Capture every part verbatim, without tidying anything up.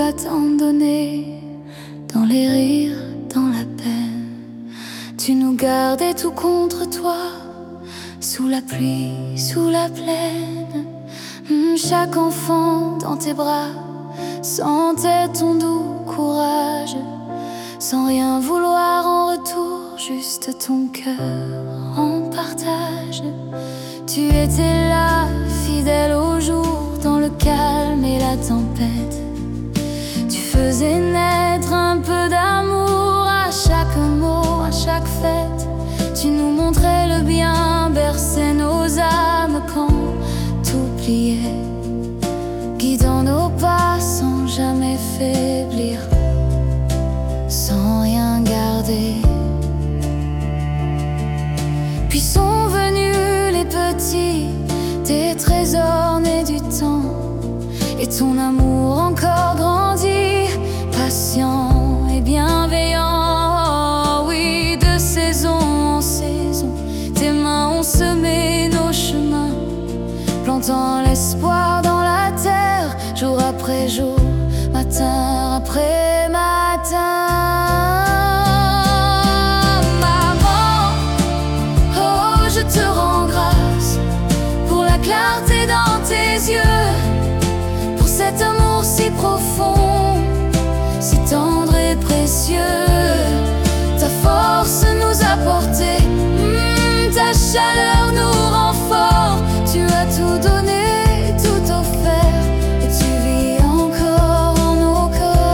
as tant donné, dans les rires, dans la peine. Tu nous gardais tout contre toi, sous la pluie, sous la plaine. Hum, Chaque enfant dans tes bras sentait ton doux courage, sans rien vouloir en retour, juste ton cœur en partage. Tu étais là, fidèle au jour, dans le calme et la tempête. Tu faisais naître un peu d'amour à chaque mot, à chaque fête. Tu nous montrais le bien, berçais nos âmes quand tout pliait, guidant nos pas sans jamais faiblir, sans rien garder. Puis sont venus les petits, tes trésors nés du temps, et ton amour encore grandi, patient et bienveillant. Oui, de saison en saison, tes mains ont semé nos chemins, plantant l'espoir dans la terre, jour après jour, matin après matin. Maman, oh, je te rends grâce pour la clarté dans tes yeux, pour cet amour si profond, si tendre et précieux. Ta force nous a portés, mm, ta chaleur nous rend forts. Tu as tout donné, tout offert, et tu vis encore en nos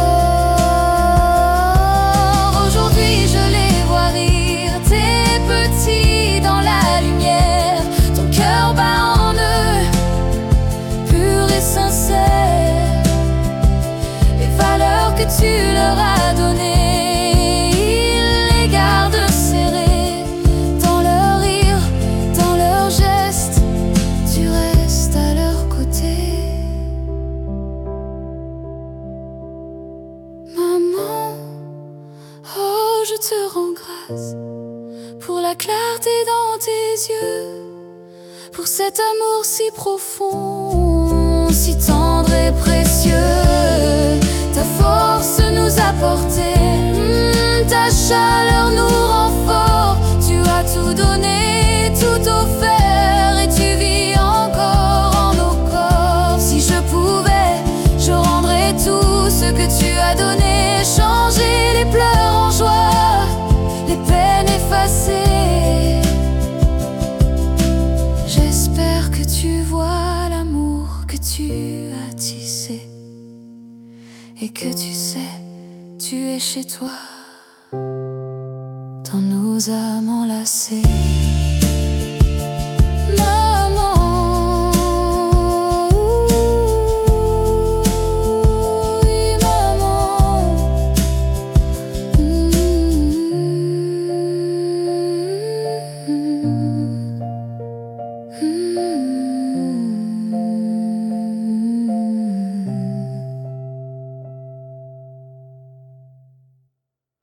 corps. Aujourd'hui je les vois rire, tes petits dans la lumière. Ton cœur bat en eux, pur et sincère. Les valeurs que tu leur as données, ils les gardent serrées. Dans leur rire, dans leurs gestes, tu restes à leur côté. Maman, oh, je te rends grâce pour la clarté dans tes yeux, pour cet amour si profond, si tendre et précieux. Ta force nous a portés, mm, ta chaleur nous rend forts. Tu as tout donné, tout offert, et tu vis encore en nos corps. Si je pouvais, je rendrais tout ce que tu as donné, changer les pleurs en joie, les peines effacées. J'espère que tu vois l'amour que tu as tissé, et que tu sais, tu es chez toi, dans nos âmes enlacées.